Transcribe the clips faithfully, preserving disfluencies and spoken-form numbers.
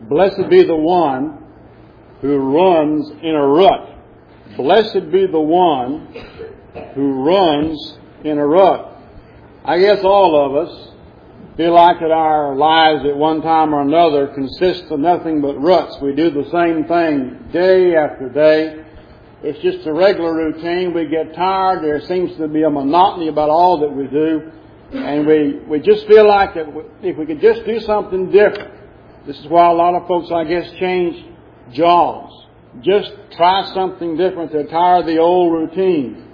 Blessed be the one who runs in a rut. Blessed be the one who runs in a rut. I guess all of us feel like that our lives at one time or another consist of nothing but ruts. We do the same thing day after day. It's just a regular routine. We get tired. There seems to be a monotony about all that we do. And we, we just feel like that if we could just do something different. This is why a lot of folks, I guess, change jobs. Just try something different. They're tired of the old routine.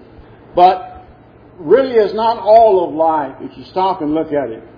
But really it's not all of life, if you stop and look at it,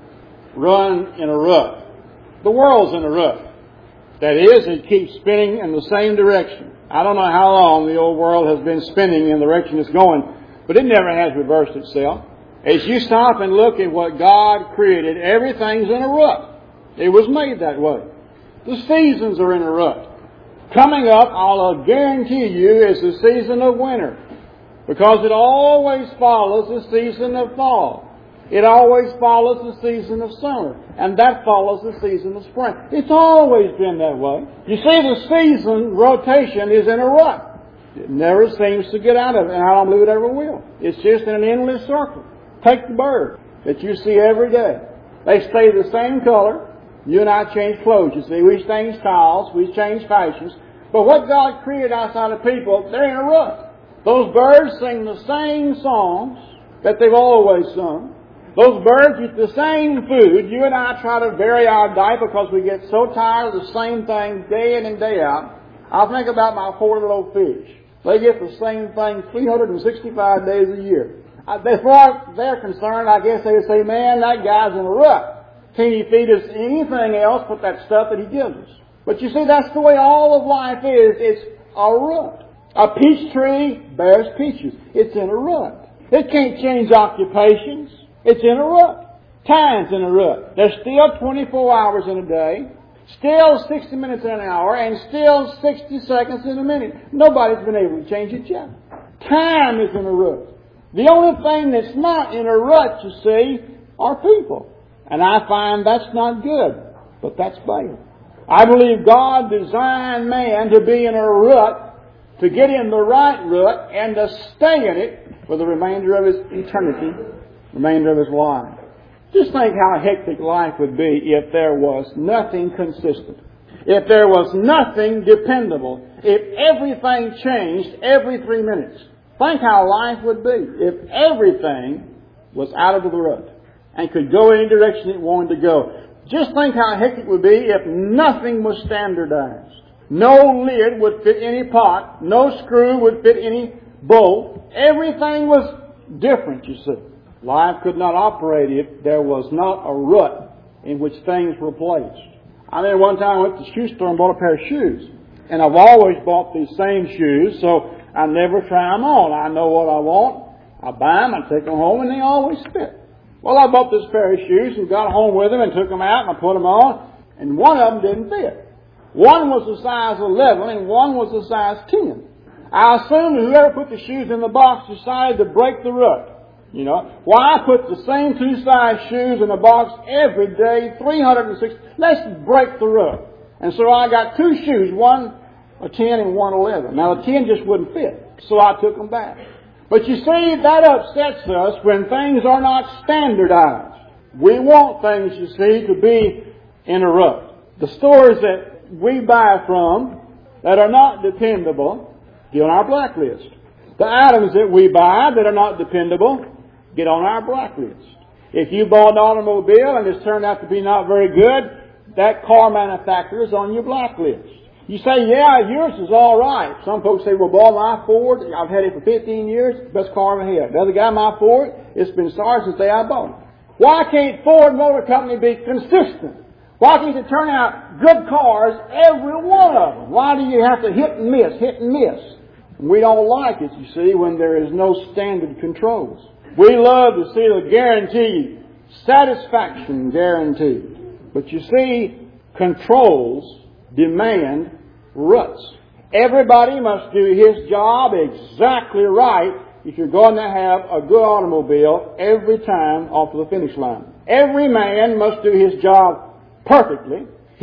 run in a rut. The world's in a rut. That is, it keeps spinning in the same direction. I don't know how long the old world has been spinning in the direction it's going, but it never has reversed itself. As you stop and look at what God created, everything's in a rut. It was made that way. The seasons are in a rut. Coming up, I'll guarantee you, is the season of winter, because it always follows the season of fall. It always follows the season of summer, and that follows the season of spring. It's always been that way. You see, the season rotation is in a rut. It never seems to get out of it, and I don't believe it ever will. It's just in an endless circle. Take the bird that you see every day. They stay the same color. You and I change clothes, you see. We change styles, we change fashions. But what God created outside of people, they're in a rut. Those birds sing the same songs that they've always sung. Those birds eat the same food. You and I try to vary our diet because we get so tired of the same thing day in and day out. I think about my four little fish. They get the same thing three hundred sixty-five days a year. As far as they're concerned, I guess they would say, man, that guy's in a rut. Can he feed us anything else but that stuff that he gives us? But you see, that's the way all of life is. It's a rut. A peach tree bears peaches. It's in a rut. It can't change occupations. It's in a rut. Time's in a rut. There's still twenty-four hours in a day, still sixty minutes in an hour, and still sixty seconds in a minute. Nobody's been able to change it yet. Time is in a rut. The only thing that's not in a rut, you see, are people. And I find that's not good, but that's bad. I believe God designed man to be in a rut, to get in the right rut, and to stay in it for the remainder of his eternity, remainder of his life. Just think how hectic life would be if there was nothing consistent. If there was nothing dependable. If everything changed every three minutes. Think how life would be if everything was out of the rut and could go any direction it wanted to go. Just think how hectic it would be if nothing was standardized. No lid would fit any pot. No screw would fit any bolt. Everything was different, you see. Life could not operate if there was not a rut in which things were placed. I remember one time I went to the shoe store and bought a pair of shoes. And I've always bought these same shoes, so I never try them on. I know what I want. I buy them, I take them home, and they always fit. Well, I bought this pair of shoes and got home with them and took them out and I put them on, and one of them didn't fit. One was a size eleven and one was a size ten. I assume that whoever put the shoes in the box decided to break the rut. You know, why put the same two size shoes in a box every day, three hundred sixty? Let's break the rut. And so I got two shoes, one a ten and one eleven. Now the ten just wouldn't fit, so I took them back. But you see, that upsets us when things are not standardized. We want things, you see, to be in a rut. The stores that we buy from that are not dependable get on our blacklist. The items that we buy that are not dependable get on our blacklist. If you bought an automobile and it's turned out to be not very good, that car manufacturer is on your blacklist. You say, yeah, yours is all right. Some folks say, well, boy, my Ford, I've had it for fifteen years, best car I've ever had. The other guy, my Ford, it's been sorry since the day I bought it. Why can't Ford Motor Company be consistent? Why can't it turn out good cars, every one of them? Why do you have to hit and miss, hit and miss? We don't like it, you see, when there is no standard controls. We love to see the guaranteed, satisfaction guaranteed. But you see, controls demand ruts. Everybody must do his job exactly right if you're going to have a good automobile every time off of the finish line. Every man must do his job perfectly. He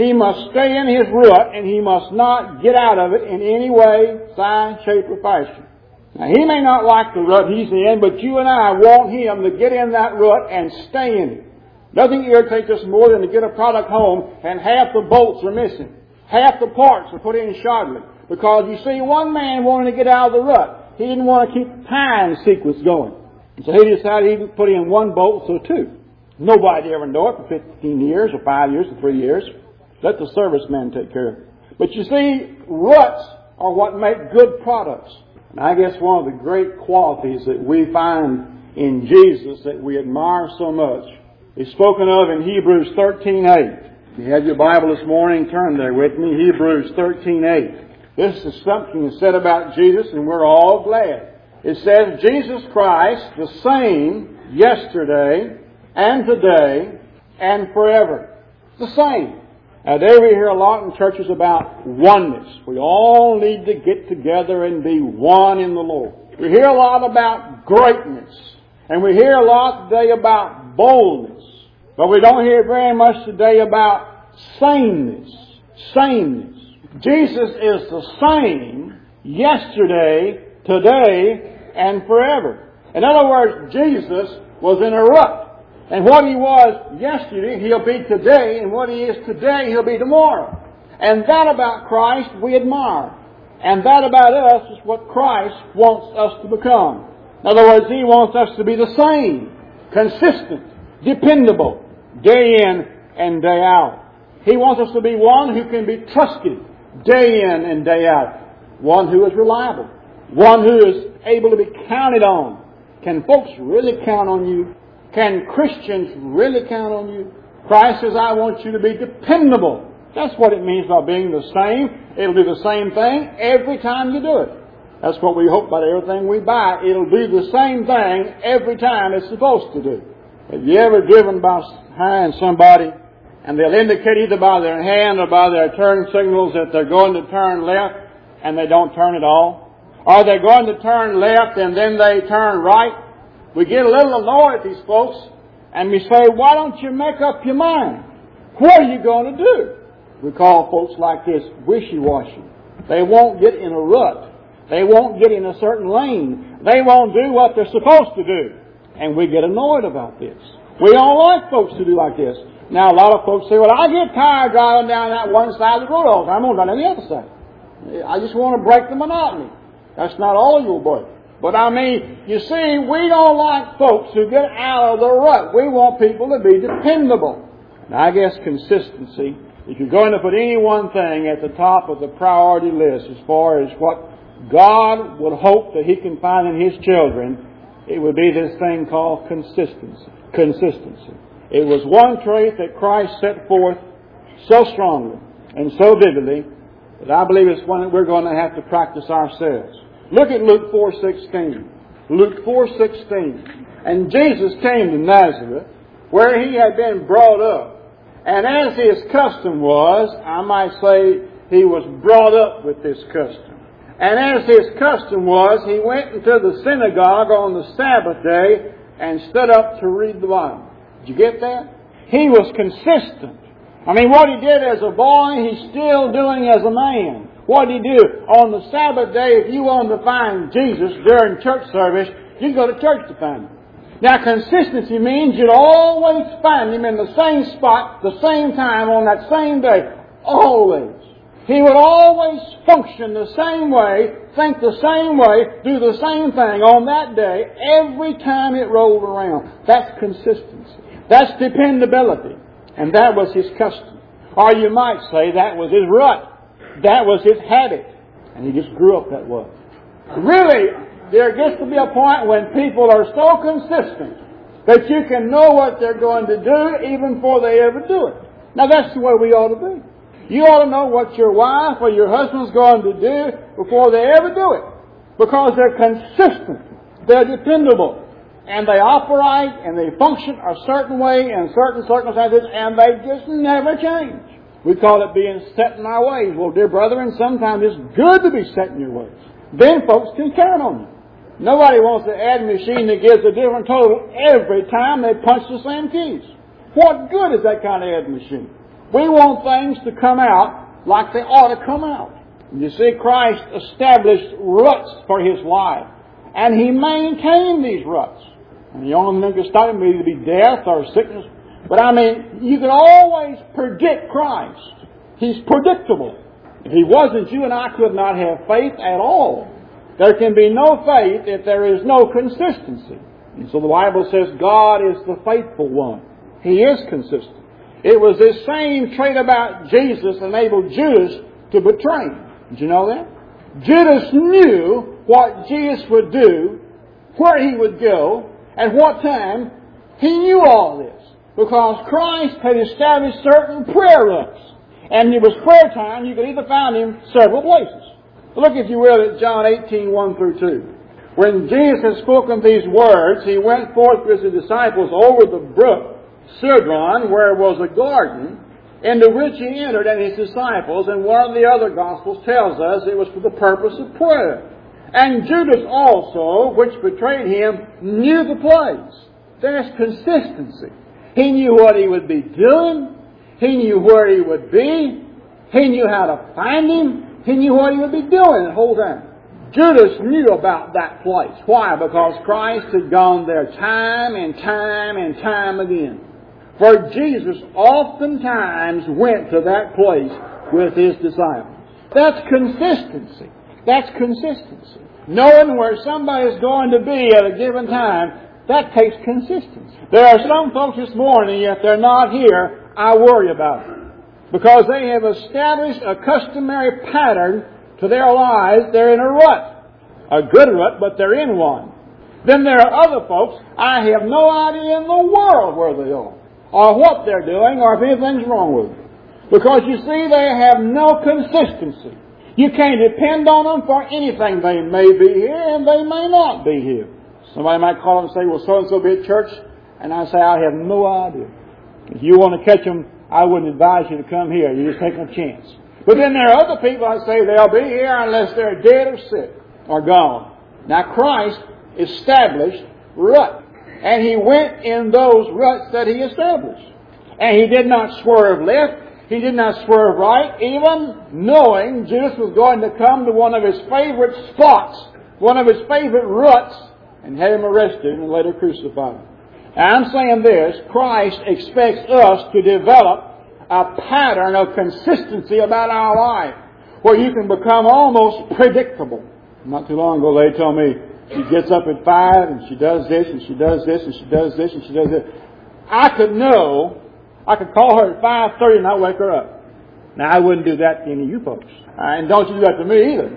He must stay in his rut, and he must not get out of it in any way, size, shape, or fashion. Now, he may not like the rut he's in, but you and I want him to get in that rut and stay in it. Nothing irritates us more than to get a product home and half the bolts are missing. Half the parts are put in shoddily. Because you see, one man wanted to get out of the rut. He didn't want to keep the time sequence going. And so he decided he'd put in one bolt, so two. Nobody ever know it for fifteen years, or five years, or three years. Let the serviceman take care of it. But you see, ruts are what make good products. And I guess one of the great qualities that we find in Jesus that we admire so much is spoken of in Hebrews thirteen eight. If you have your Bible this morning, turn there with me. Hebrews thirteen eight. This is something that's said about Jesus, and we're all glad. It says, Jesus Christ, the same yesterday and today and forever. The same. Now, today we hear a lot in churches about oneness. We all need to get together and be one in the Lord. We hear a lot about greatness. And we hear a lot today about boldness. But we don't hear very much today about sameness. Sameness. Jesus is the same yesterday, today, and forever. In other words, Jesus was in a rut. And what he was yesterday, he'll be today. And what he is today, he'll be tomorrow. And that about Christ we admire. And that about us is what Christ wants us to become. In other words, he wants us to be the same, consistent, dependable, day in and day out. He wants us to be one who can be trusted day in and day out. One who is reliable. One who is able to be counted on. Can folks really count on you? Can Christians really count on you? Christ says, I want you to be dependable. That's what it means by being the same. It'll do the same thing every time you do it. That's what we hope about everything we buy. It'll do the same thing every time it's supposed to do. Have you ever driven behind somebody and they'll indicate either by their hand or by their turn signals that they're going to turn left and they don't turn at all? Or they're going to turn left and then they turn right? We get a little annoyed at these folks and we say, why don't you make up your mind? What are you going to do? We call folks like this wishy-washy. They won't get in a rut. They won't get in a certain lane. They won't do what they're supposed to do. And we get annoyed about this. We don't like folks to do like this. Now, a lot of folks say, well, I get tired driving down that one side of the road all the time. I'm going to run on the other side. I just want to break the monotony. That's not all you'll break. But I mean, you see, we don't like folks who get out of the rut. We want people to be dependable. And I guess consistency, if you're going to put any one thing at the top of the priority list as far as what God would hope that He can find in His children, it would be this thing called consistency. Consistency. It was one trait that Christ set forth so strongly and so vividly that I believe it's one that we're going to have to practice ourselves. Look at Luke four sixteen. Luke four sixteen. And Jesus came to Nazareth, where he had been brought up. And as his custom was, I might say he was brought up with this custom. And as his custom was, he went into the synagogue on the Sabbath day and stood up to read the Bible. Did you get that? He was consistent. I mean, what he did as a boy, he's still doing as a man. What did he do? On the Sabbath day, if you wanted to find Jesus during church service, you'd go to church to find Him. Now, consistency means you'd always find Him in the same spot, the same time, on that same day. Always. He would always function the same way, think the same way, do the same thing on that day every time it rolled around. That's consistency. That's dependability. And that was his custom. Or you might say that was his rut. That was his habit. And he just grew up that way. Really, there gets to be a point when people are so consistent that you can know what they're going to do even before they ever do it. Now that's the way we ought to be. You ought to know what your wife or your husband's going to do before they ever do it. Because they're consistent. They're dependable. And they operate and they function a certain way in certain circumstances and they just never change. We call it being set in our ways. Well, dear brethren, sometimes it's good to be set in your ways. Then folks can count on you. Nobody wants to add a machine that gives a different total every time they punch the same keys. What good is that kind of add machine? We want things to come out like they ought to come out. You see, Christ established ruts for His life. And He maintained these ruts. And the only thing that could stop Him would either be death or sickness. But I mean, you can always predict Christ. He's predictable. If He wasn't, you and I could not have faith at all. There can be no faith if there is no consistency. And so the Bible says God is the faithful one. He is consistent. It was this same trait about Jesus that enabled Judas to betray Him. Did you know that? Judas knew what Jesus would do, where He would go, at what time. He knew all this because Christ had established certain prayer ruts. And it was prayer time. You could either find Him several places. Look, if you will, at John eighteen, one through two. When Jesus had spoken these words, He went forth with His disciples over the brook Cedron, where was a garden, into which He entered and His disciples. And one of the other Gospels tells us it was for the purpose of prayer. And Judas also, which betrayed Him, knew the place. There's consistency. He knew what he would be doing. He knew where he would be. He knew how to find Him. He knew what he would be doing the whole time. Judas knew about that place. Why? Because Christ had gone there time and time and time again. For Jesus oftentimes went to that place with His disciples. That's consistency. That's consistency. Knowing where somebody's going to be at a given time, that takes consistency. There are some folks this morning, if they're not here, I worry about them. Because they have established a customary pattern to their lives. They're in a rut. A good rut, but they're in one. Then there are other folks, I have no idea in the world where they are, or what they're doing, or if anything's wrong with them. Because you see, they have no consistency. You can't depend on them for anything. They may be here and they may not be here. Somebody might call and say, well, so-and-so be at church. And I say, I have no idea. If you want to catch them, I wouldn't advise you to come here. You're just taking a chance. But then there are other people I say they'll be here unless they're dead or sick or gone. Now Christ established rut. And He went in those ruts that He established. And He did not swerve left. He did not swerve right, even knowing Judas was going to come to one of his favorite spots, one of his favorite ruts, and have him arrested and later crucified. And I'm saying this, Christ expects us to develop a pattern of consistency about our life, where you can become almost predictable. Not too long ago, they told me she gets up at five and she does this and she does this and she does this and she does this. I could know. I could call her at five thirty and I'd wake her up. Now, I wouldn't do that to any of you folks. Uh, and don't you do that to me either.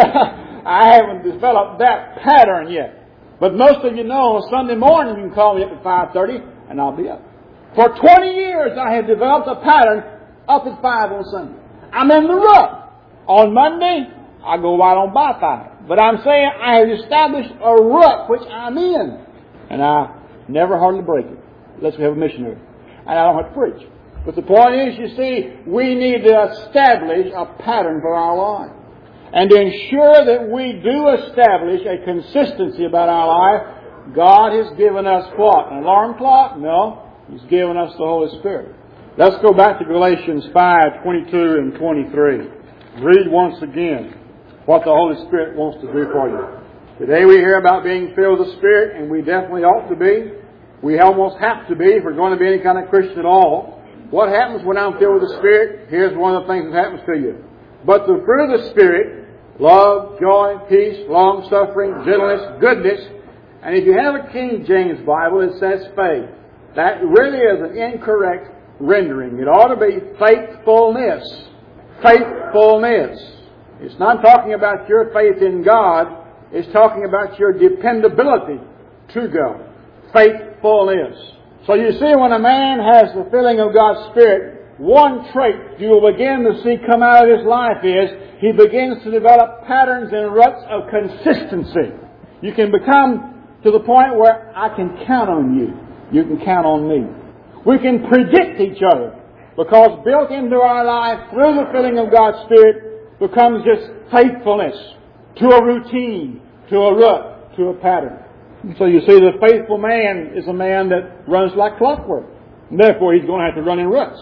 I haven't developed that pattern yet. But most of you know, on Sunday morning you can call me up at five thirty and I'll be up. For twenty years I have developed a pattern up at five on Sunday. I'm in the rut. On Monday, I go right on by five. But I'm saying I have established a rut which I'm in. And I never hardly break it, unless we have a missionary. And I don't have to preach. But the point is, you see, we need to establish a pattern for our life. And to ensure that we do establish a consistency about our life, God has given us what? An alarm clock? No. He's given us the Holy Spirit. Let's go back to Galatians five, twenty-two and twenty-three. Read once again what the Holy Spirit wants to do for you. Today we hear about being filled with the Spirit, and we definitely ought to be. We almost have to be if we're going to be any kind of Christian at all. What happens when I'm filled with the Spirit? Here's one of the things that happens to you. But the fruit of the Spirit, love, joy, peace, long-suffering, gentleness, goodness. And if you have a King James Bible, it says faith. That really is an incorrect rendering. It ought to be faithfulness. Faithfulness. It's not talking about your faith in God. It's talking about your dependability to God. Faithfulness. So you see, when a man has the filling of God's Spirit, one trait you will begin to see come out of his life is he begins to develop patterns and ruts of consistency. You can become to the point where I can count on you. You can count on me. We can predict each other, because built into our life through the filling of God's Spirit becomes just faithfulness to a routine, to a rut, to a pattern. So you see, the faithful man is a man that runs like clockwork. And therefore, he's going to have to run in ruts.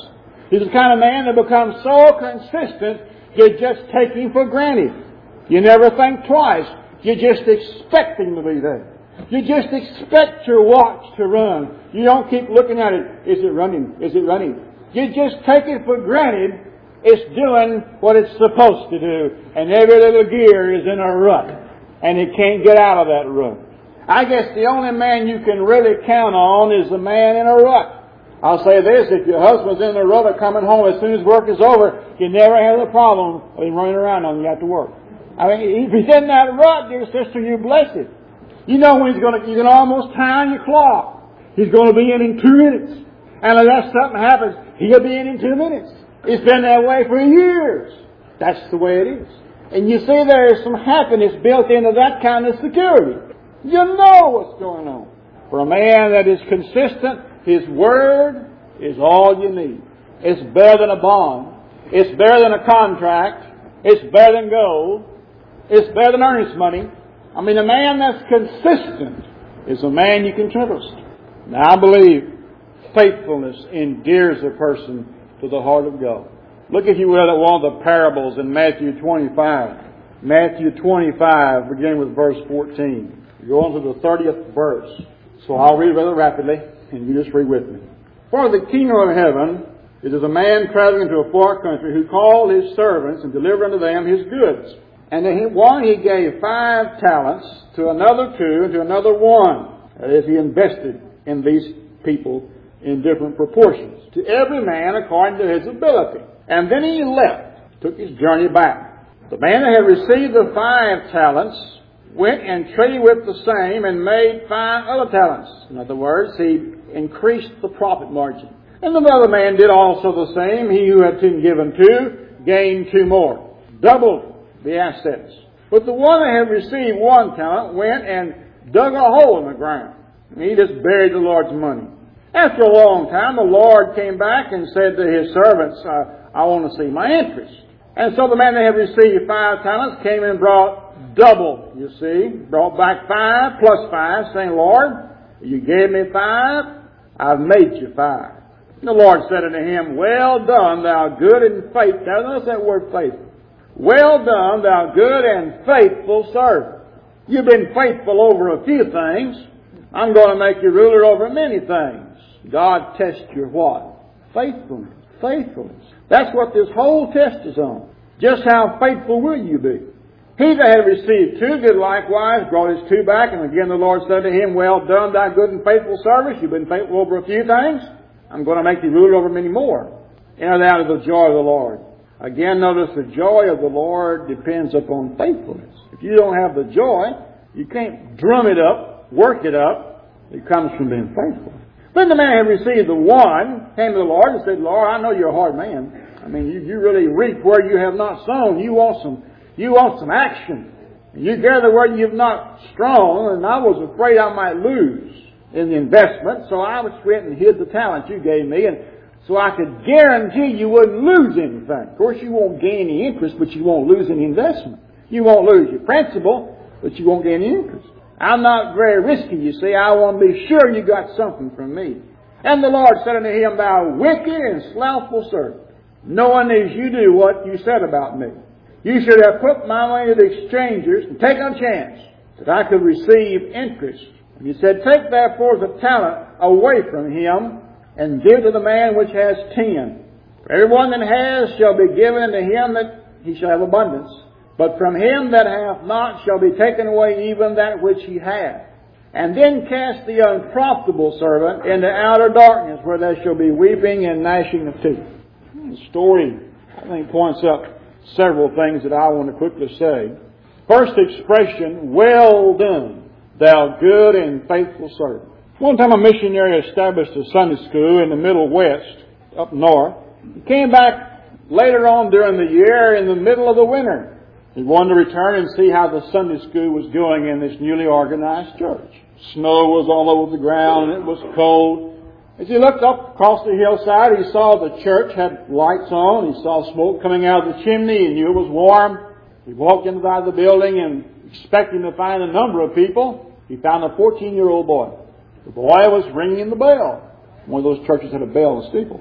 He's the kind of man that becomes so consistent, you just take him for granted. You never think twice. You just expect him to be there. You just expect your watch to run. You don't keep looking at it. Is it running? Is it running? You just take it for granted it's doing what it's supposed to do. And every little gear is in a rut. And it can't get out of that rut. I guess the only man you can really count on is the man in a rut. I'll say this, if your husband's in the rut of coming home as soon as work is over, you never have a problem of him running around on you after work. I mean, if he's in that rut, dear sister, you're blessed. You know when he's going to, you can almost time your clock. He's going to be in in two minutes. And unless something happens, he'll be in in two minutes. It's been that way for years. That's the way it is. And you see there is some happiness built into that kind of security. You know what's going on. For a man that is consistent, his word is all you need. It's better than a bond. It's better than a contract. It's better than gold. It's better than earnest money. I mean, a man that's consistent is a man you can trust. Now, I believe faithfulness endears a person to the heart of God. Look, if you will, at one of the parables in Matthew twenty-five. Matthew twenty-five, beginning with verse fourteen. You go on to the thirtieth verse. So I'll read rather rapidly, and you just read with me. For the kingdom of heaven is as a man traveling into a far country who called his servants and delivered unto them his goods. And to him, one he gave five talents, to another two, and to another one. That is, he invested in these people in different proportions. To every man according to his ability. And then he left, took his journey back. The man that had received the five talents went and traded with the same and made five other talents. In other words, he increased the profit margin. And another man did also the same. He who had been given two gained two more. Doubled the assets. But the one that had received one talent went and dug a hole in the ground. And he just buried the Lord's money. After a long time, the Lord came back and said to his servants, uh, I want to see my interest. And so the man that had received five talents came and brought double, you see. Brought back five plus five, saying, Lord, you gave me five, I've made you five. And the Lord said unto him, Well done, thou good and faithful. Now notice that word faithful. Well done, thou good and faithful servant. You've been faithful over a few things. I'm going to make you ruler over many things. God tests your what? Faithfulness. Faithfulness. That's what this whole test is on. Just how faithful will you be? He that had received two did likewise, brought his two back, and again the Lord said to him, Well done, thy good and faithful servant. You've been faithful over a few things. I'm going to make you ruler over many more. Enter thou into the joy of the Lord. Again, notice the joy of the Lord depends upon faithfulness. If you don't have the joy, you can't drum it up, work it up. It comes from being faithful. Then the man had received the one, came to the Lord and said, Lord, I know you're a hard man. I mean, you, you really reap where you have not sown. You want some, you want some action. You gather where you've not strong, and I was afraid I might lose in the investment, so I went and hid the talent you gave me, and so I could guarantee you wouldn't lose anything. Of course, you won't gain any interest, but you won't lose any investment. You won't lose your principal, but you won't gain any interest. I'm not very risky, you see. I want to be sure you got something from me. And the Lord said unto him, Thou wicked and slothful servant, knowing as you do what you said about me, you should have put my money to the exchangers and taken a chance that I could receive interest. And he said, Take therefore the talent away from him, and give to the man which has ten. For everyone that has shall be given unto him that he shall have abundance. But from him that hath not shall be taken away even that which he hath. And then cast the unprofitable servant into outer darkness, where there shall be weeping and gnashing of teeth. The story, I think, points up several things that I want to quickly say. First expression, Well done, thou good and faithful servant. One time a missionary established a Sunday school in the Middle West, up north. He came back later on during the year in the middle of the winter. He wanted to return and see how the Sunday school was going in this newly organized church. Snow was all over the ground and it was cold. As he looked up across the hillside, he saw the church had lights on. He saw smoke coming out of the chimney and knew it was warm. He walked inside the building and expecting to find a number of people. He found a fourteen-year-old boy. The boy was ringing the bell. One of those churches had a bell and a steeple.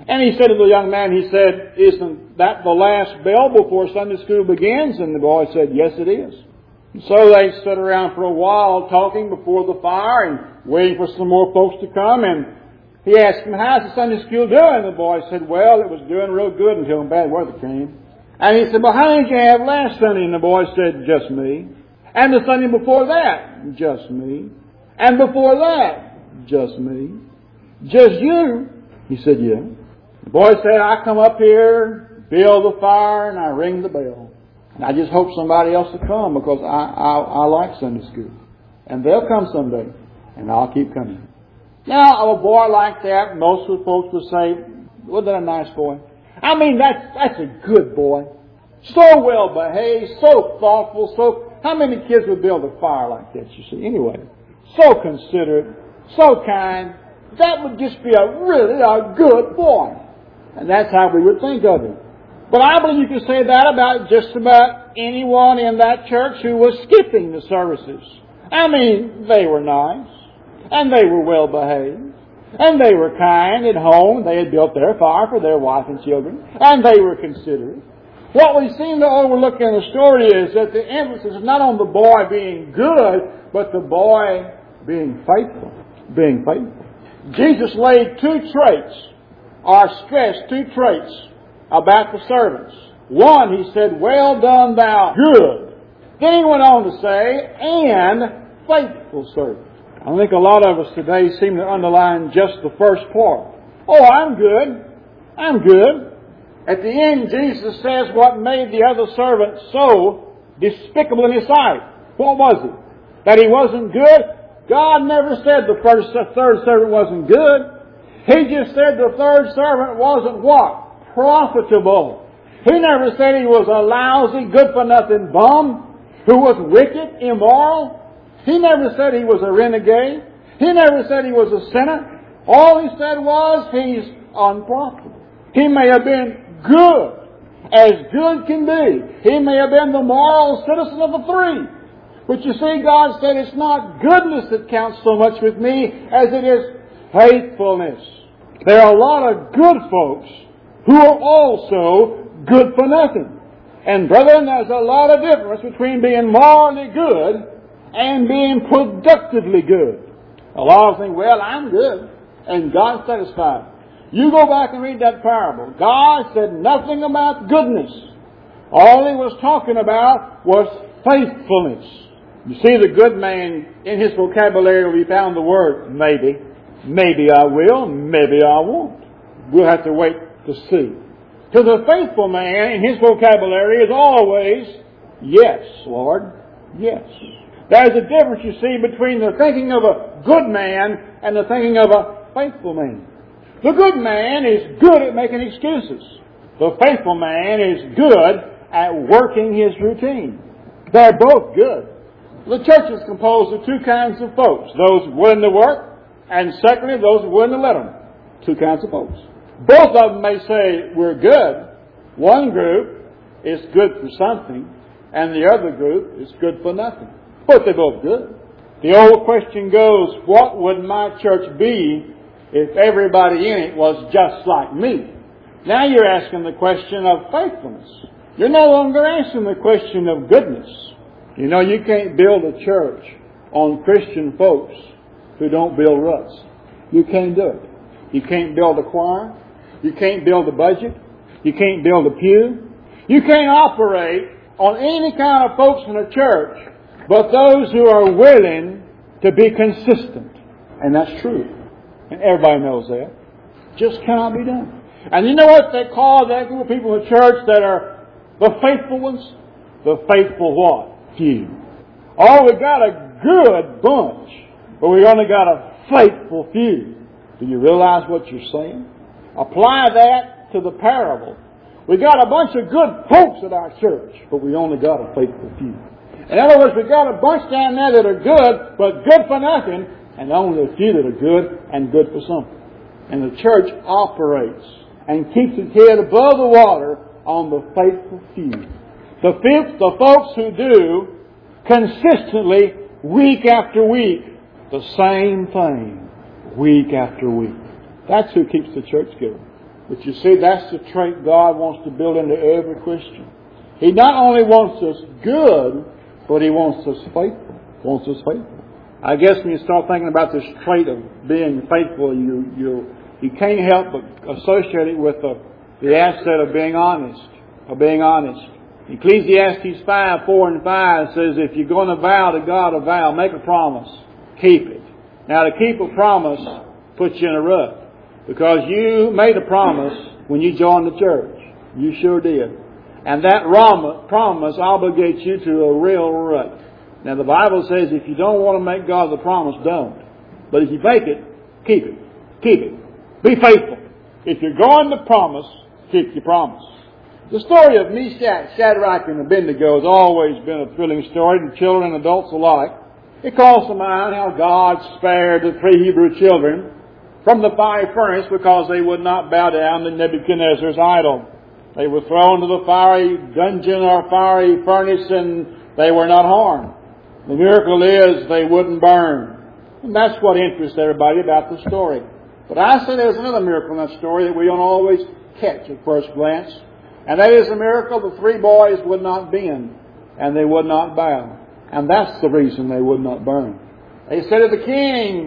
And he said to the young man, he said, "Isn't that the last bell before Sunday school begins?" And the boy said, "Yes, it is." And so they sat around for a while talking before the fire and waiting for some more folks to come. And he asked him, "How's the Sunday school doing?" The boy said, "Well, it was doing real good until bad weather came." And he said, "Well, how did you have last Sunday?" And the boy said, "Just me." "And the Sunday before that?" "Just me." "And before that?" "Just me." "Just you?" He said, "Yeah." The boy said, "I come up here, build the fire, and I ring the bell. And I just hope somebody else will come because I, I, I like Sunday school. And they'll come someday, and I'll keep coming." Now, a boy like that, most of the folks would say, "Wasn't that a nice boy?" I mean, that's, that's a good boy. So well behaved, so thoughtful, so... How many kids would build a fire like that, you see? Anyway, so considerate, so kind. That would just be a really a good boy. And that's how we would think of him. But I believe you can say that about just about anyone in that church who was skipping the services. I mean, they were nice, and they were well behaved, and they were kind at home. They had built their fire for their wife and children, and they were considerate. What we seem to overlook in the story is that the emphasis is not on the boy being good, but the boy being faithful. Being faithful. Jesus laid two traits, or stressed two traits about the servants. One, he said, "Well done, thou good." Then he went on to say, "and faithful servant." I think a lot of us today seem to underline just the first part. "Oh, I'm good. I'm good." At the end, Jesus says what made the other servant so despicable in his sight. What was it? That he wasn't good? God never said the first, the third servant wasn't good. He just said the third servant wasn't what? Profitable. He never said he was a lousy, good-for-nothing bum who was wicked, immoral. He never said he was a renegade. He never said he was a sinner. All he said was he's unprofitable. He may have been good, as good can be. He may have been the moral citizen of the three. But you see, God said it's not goodness that counts so much with me as it is faithfulness. There are a lot of good folks who are also good for nothing. And brethren, there's a lot of difference between being morally good and being productively good. A lot of think, "Well, I'm good, and God's satisfied." You go back and read that parable. God said nothing about goodness. All He was talking about was faithfulness. You see, the good man, in his vocabulary, we found the word maybe. Maybe I will, maybe I won't. We'll have to wait to see. Because the faithful man, in his vocabulary, is always, "Yes, Lord, yes." There's a difference, you see, between the thinking of a good man and the thinking of a faithful man. The good man is good at making excuses. The faithful man is good at working his routine. They're both good. The church is composed of two kinds of folks. Those willing to work, and secondly, those willing to let them. Two kinds of folks. Both of them may say, "We're good." One group is good for something, and the other group is good for nothing. But they're both good. The old question goes, what would my church be if everybody in it was just like me? Now you're asking the question of faithfulness. You're no longer asking the question of goodness. You know, you can't build a church on Christian folks who don't build ruts. You can't do it. You can't build a choir. You can't build a budget. You can't build a pew. You can't operate on any kind of folks in a church but those who are willing to be consistent. And that's true. And everybody knows that. Just cannot be done. And you know what they call that group of people in the church that are the faithful ones? The faithful what? Few. Oh, we've got a good bunch, but we only got a faithful few. Do you realize what you're saying? Apply that to the parable. We got a bunch of good folks at our church, but we only got a faithful few. In other words, we've got a bunch down there that are good, but good for nothing, and only a few that are good and good for something. And the church operates and keeps its head above the water on the faithful few. The fifth, the folks who do consistently, week after week, the same thing, week after week. That's who keeps the church going. But you see, that's the trait God wants to build into every Christian. He not only wants us good, but He wants us faithful. Wants us faithful. I guess when you start thinking about this trait of being faithful, you you you can't help but associate it with the, the asset of being honest. Of being honest. Ecclesiastes five, four and five says, if you're going to vow to God a vow, make a promise. Keep it. Now, to keep a promise puts you in a rut. Because you made a promise when you joined the church. You sure did. And that promise obligates you to a real rut. Now, the Bible says if you don't want to make God the promise, don't. But if you make it, keep it. Keep it. Be faithful. If you're going to promise, keep your promise. The story of Meshach, Shadrach, and Abednego has always been a thrilling story to children and adults alike. It calls to mind how God spared the three Hebrew children from the fiery furnace because they would not bow down to Nebuchadnezzar's idol. They were thrown to the fiery dungeon or fiery furnace and they were not harmed. The miracle is they wouldn't burn. And that's what interests everybody about the story. But I say there's another miracle in that story that we don't always catch at first glance. And that is the miracle the three boys would not bend and they would not bow. And that's the reason they would not burn. They said to the king,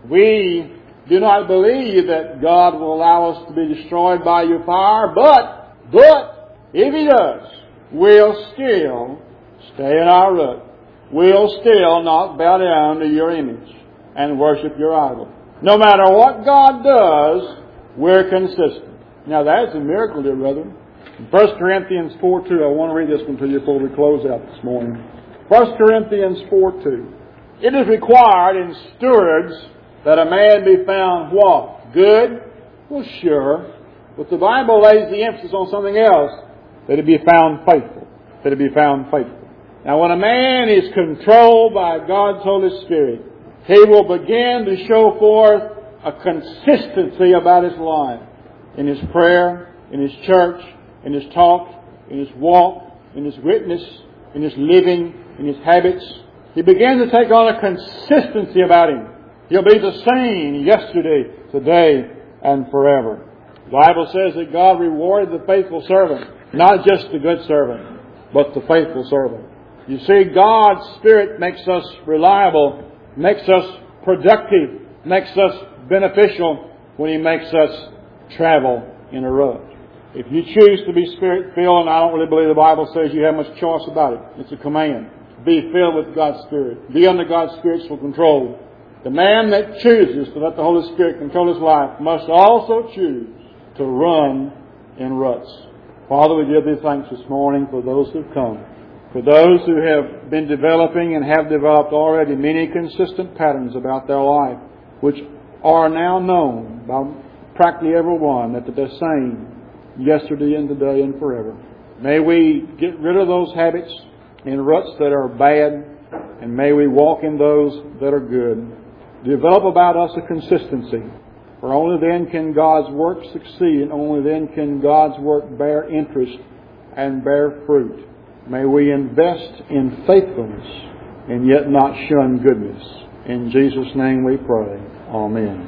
we do not believe that God will allow us to be destroyed by your fire, but, but, if He does, we'll still stay in our rut. We'll still not bow down to your image and worship your idol. No matter what God does, we're consistent. Now that's a miracle, dear brethren. In First Corinthians four two, I want to read this one to you before we close out this morning. First Corinthians four two. It is required in stewards that a man be found what? Good? Well, sure. But the Bible lays the emphasis on something else. That he be found faithful. That he be found faithful. Now, when a man is controlled by God's Holy Spirit, he will begin to show forth a consistency about his life. In his prayer, in his church, in his talk, in his walk, in his witness, in his living, in his habits. He begins to take on a consistency about him. He'll be the same yesterday, today, and forever. The Bible says that God rewarded the faithful servant, not just the good servant, but the faithful servant. You see, God's Spirit makes us reliable, makes us productive, makes us beneficial when He makes us travel in a rut. If you choose to be Spirit-filled, and I don't really believe the Bible says you have much choice about it. It's a command. Be filled with God's Spirit. Be under God's spiritual control. The man that chooses to let the Holy Spirit control his life must also choose to run in ruts. Father, we give Thee thanks this morning for those who've come. For those who have been developing and have developed already many consistent patterns about their life, which are now known by practically everyone that they're the same yesterday and today and forever. May we get rid of those habits and ruts that are bad, and may we walk in those that are good. Develop about us a consistency, for only then can God's work succeed, and only then can God's work bear interest and bear fruit. May we invest in faithfulness and yet not shun goodness. In Jesus' name we pray. Amen.